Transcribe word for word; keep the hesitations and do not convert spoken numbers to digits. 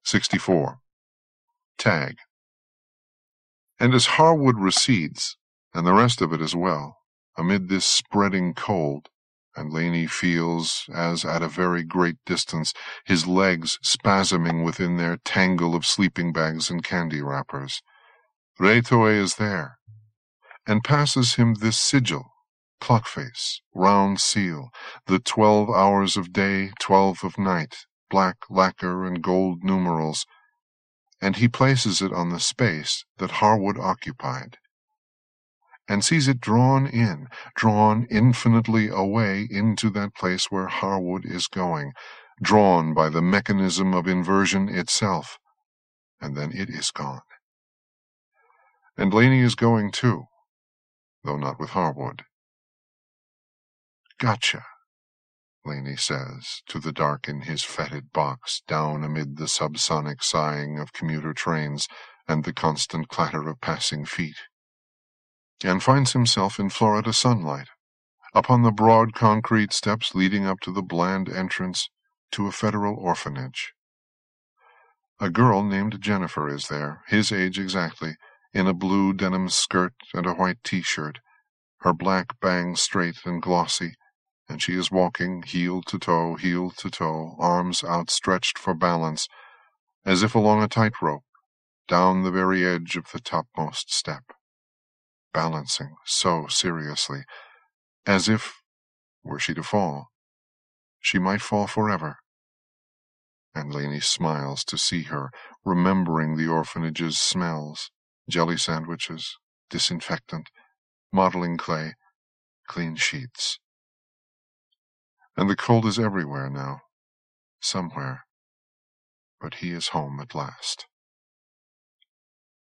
sixty-four. Tag. And as Harwood recedes, and the rest of it as well, amid this spreading cold, and Laney feels, as at a very great distance, his legs spasming within their tangle of sleeping bags and candy wrappers, Rhétoé is there, and passes him this sigil, clock-face, round seal, the twelve hours of day, twelve of night, black lacquer and gold numerals, and he places it on the space that Harwood occupied, and sees it drawn in, drawn infinitely away into that place where Harwood is going, drawn by the mechanism of inversion itself, and then it is gone. And Laney is going too, though not with Harwood. Gotcha, Laney says to the dark in his fetid box down amid the subsonic sighing of commuter trains and the constant clatter of passing feet, and finds himself in Florida sunlight, upon the broad concrete steps leading up to the bland entrance to a federal orphanage. A girl named Jennifer is there, his age exactly, in a blue denim skirt and a white t-shirt, her black bangs straight and glossy, and she is walking heel to toe, heel to toe, arms outstretched for balance, as if along a tightrope, down the very edge of the topmost step, balancing so seriously, as if, were she to fall, she might fall forever. And Laney smiles to see her, remembering the orphanage's smells, jelly sandwiches, disinfectant, modeling clay, clean sheets. And the cold is everywhere now, somewhere, but he is home at last.